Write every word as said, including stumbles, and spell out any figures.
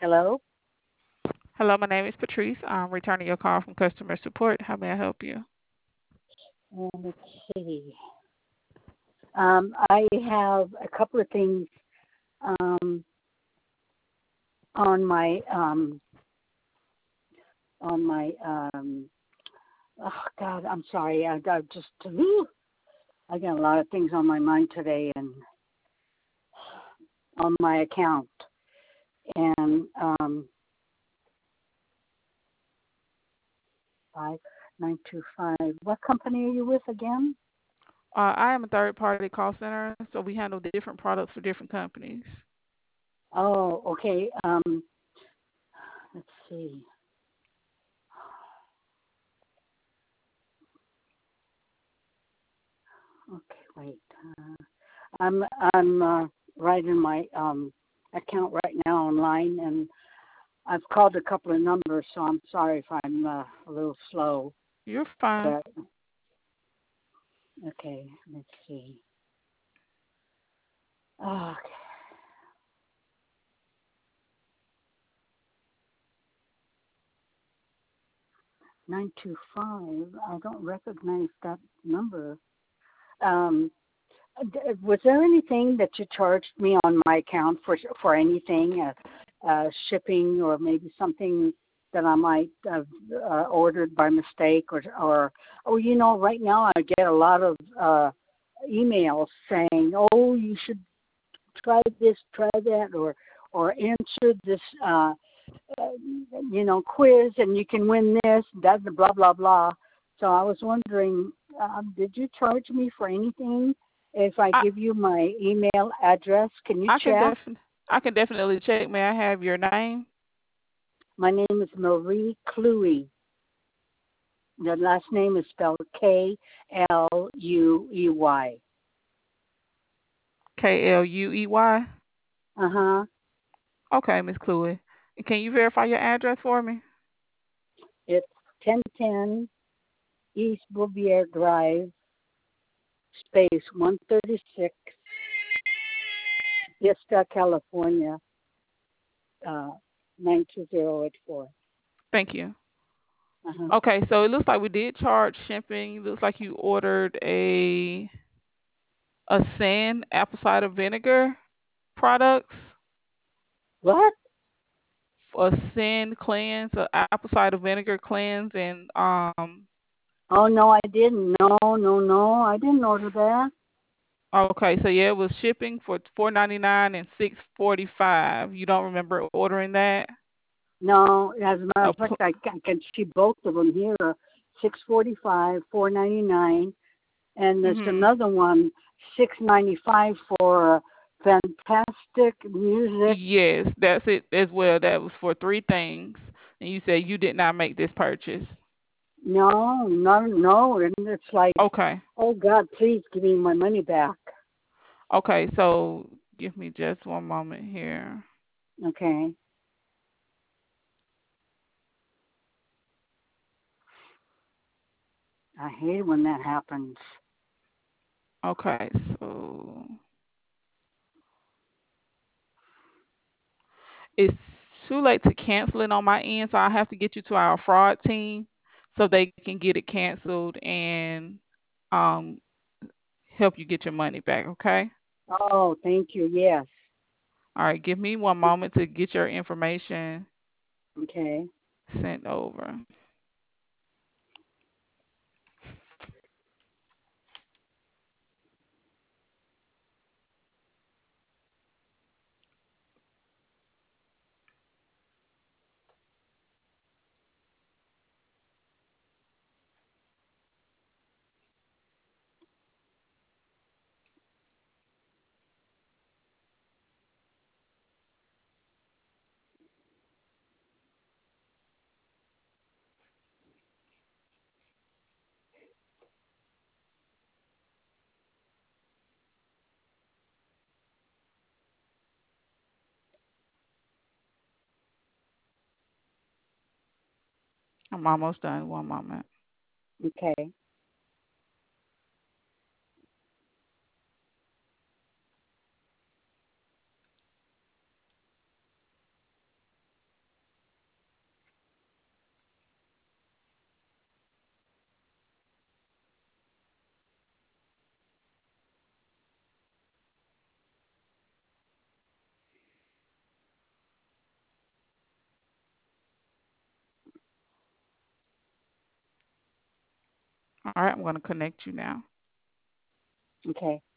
Hello? Hello, my name is Patrice. I'm returning your call from customer support. How may I help you? And let's see. Um, I have a couple of things um, on my um, on my um, oh God, I'm sorry. I got just I got a lot of things on my mind today and on my account. And um, five nine two five. What company are you with again? Uh, I am a third party call center, so we handle different products for different companies. Oh, okay. Um, let's see. Okay, wait. Uh, I'm I'm uh, writing my um, account right now online, and I've called a couple of numbers, so I'm sorry if I'm uh, a little slow. You're fine. But okay, let's see. Okay, nine two five. I don't recognize that number. Um, d- was there anything that you charged me on my account for for anything, uh, uh, shipping or maybe something that I might have uh, ordered by mistake, or or oh, you know, right now I get a lot of uh, emails saying, oh, you should try this, try that, or or answer this, uh, uh, you know, quiz, and you can win this, that, blah blah blah. So I was wondering, um, did you charge me for anything? If I I give you my email address, can you I can check? definitely I can definitely check. May I have your name? My name is Marie Cluey. The last name is spelled K L U E Y. K L U E Y. Uh huh. Okay, Miss Cluey. Can you verify your address for me? It's ten ten East Bouvier Drive, space one thirty-six, Vista, California, uh, nine two zero eight four. Thank you. Uh huh. Okay, so it looks like we did charge shipping. Looks like you ordered a a San apple cider vinegar products. What? A sin cleanse, a apple cider vinegar cleanse, and um. Oh no, I didn't. No, no, no, I didn't order that. Okay, so yeah, it was shipping for four ninety nine and six forty five. You don't remember ordering that? No, as a matter A of fact, pl- I, I can see both of them here. Six forty-five, four ninety-nine, and there's mhm. another one, six ninety-five for uh, fantastic music. Yes, that's it as well. That was for three things, and you said you did not make this purchase. No, no, no, and it's like, Okay, oh God, please give me my money back. okay. So give me just one moment here. Okay. I hate when that happens. Okay, so it's too late to cancel it on my end, so I have to get you to our fraud team so they can get it canceled and um help you get your money back, okay? Oh, thank you. Yes. All right, give me one moment to get your information Okay. sent over. I'm almost done. One moment. Okay. All right, I'm going to connect you now. Okay.